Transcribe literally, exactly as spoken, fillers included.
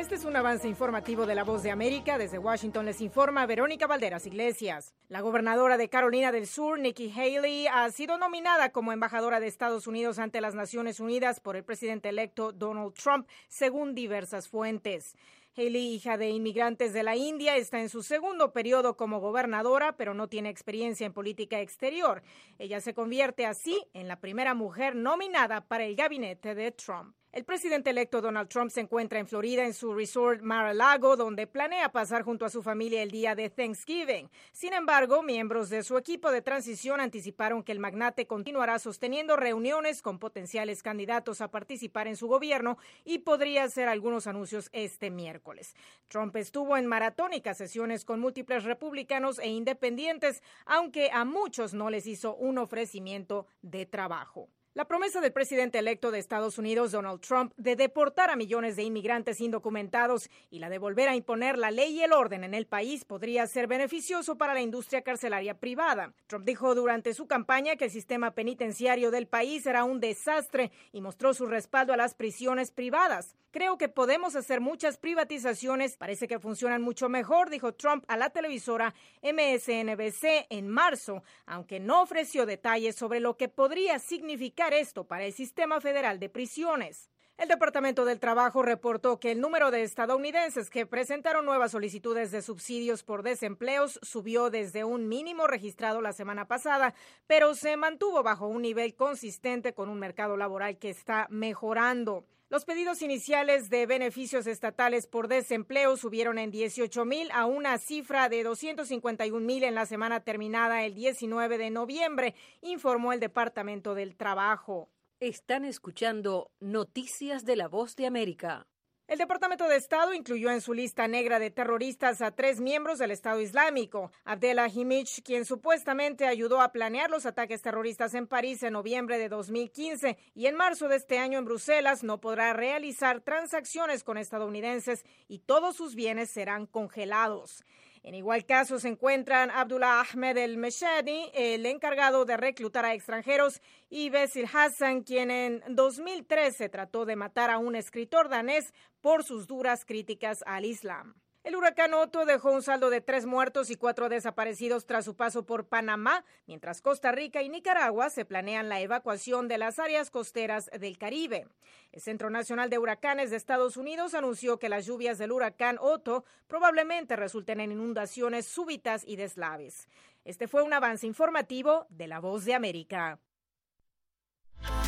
Este es un avance informativo de La Voz de América. Desde Washington les informa Verónica Valderas Iglesias. La gobernadora de Carolina del Sur, Nikki Haley, ha sido nominada como embajadora de Estados Unidos ante las Naciones Unidas por el presidente electo Donald Trump, según diversas fuentes. Haley, hija de inmigrantes de la India, está en su segundo periodo como gobernadora, pero no tiene experiencia en política exterior. Ella se convierte así en la primera mujer nominada para el gabinete de Trump. El presidente electo Donald Trump se encuentra en Florida en su resort Mar-a-Lago, donde planea pasar junto a su familia el día de Thanksgiving. Sin embargo, miembros de su equipo de transición anticiparon que el magnate continuará sosteniendo reuniones con potenciales candidatos a participar en su gobierno y podría hacer algunos anuncios este miércoles. Trump estuvo en maratónicas sesiones con múltiples republicanos e independientes, aunque a muchos no les hizo un ofrecimiento de trabajo. La promesa del presidente electo de Estados Unidos, Donald Trump, de deportar a millones de inmigrantes indocumentados y la de volver a imponer la ley y el orden en el país podría ser beneficioso para la industria carcelaria privada. Trump dijo durante su campaña que el sistema penitenciario del país era un desastre y mostró su respaldo a las prisiones privadas. Creo que podemos hacer muchas privatizaciones, parece que funcionan mucho mejor, dijo Trump a la televisora M S N B C en marzo, aunque no ofreció detalles sobre lo que podría significar esto para el sistema federal de prisiones. El Departamento del Trabajo reportó que el número de estadounidenses que presentaron nuevas solicitudes de subsidios por desempleos subió desde un mínimo registrado la semana pasada, pero se mantuvo bajo un nivel consistente con un mercado laboral que está mejorando. Los pedidos iniciales de beneficios estatales por desempleo subieron en dieciocho mil a una cifra de doscientos cincuenta y un mil en la semana terminada el diecinueve de noviembre, informó el Departamento del Trabajo. Están escuchando Noticias de La Voz de América. El Departamento de Estado incluyó en su lista negra de terroristas a tres miembros del Estado Islámico. Abdel Hamich, quien supuestamente ayudó a planear los ataques terroristas en París en noviembre de dos mil quince y en marzo de este año en Bruselas, no podrá realizar transacciones con estadounidenses y todos sus bienes serán congelados. En igual caso se encuentran Abdullah Ahmed el-Meshadi, el encargado de reclutar a extranjeros, y Basil Hassan, quien en dos mil trece trató de matar a un escritor danés por sus duras críticas al Islam. El huracán Otto dejó un saldo de tres muertos y cuatro desaparecidos tras su paso por Panamá, mientras Costa Rica y Nicaragua se planean la evacuación de las áreas costeras del Caribe. El Centro Nacional de Huracanes de Estados Unidos anunció que las lluvias del huracán Otto probablemente resulten en inundaciones súbitas y deslaves. Este fue un avance informativo de La Voz de América.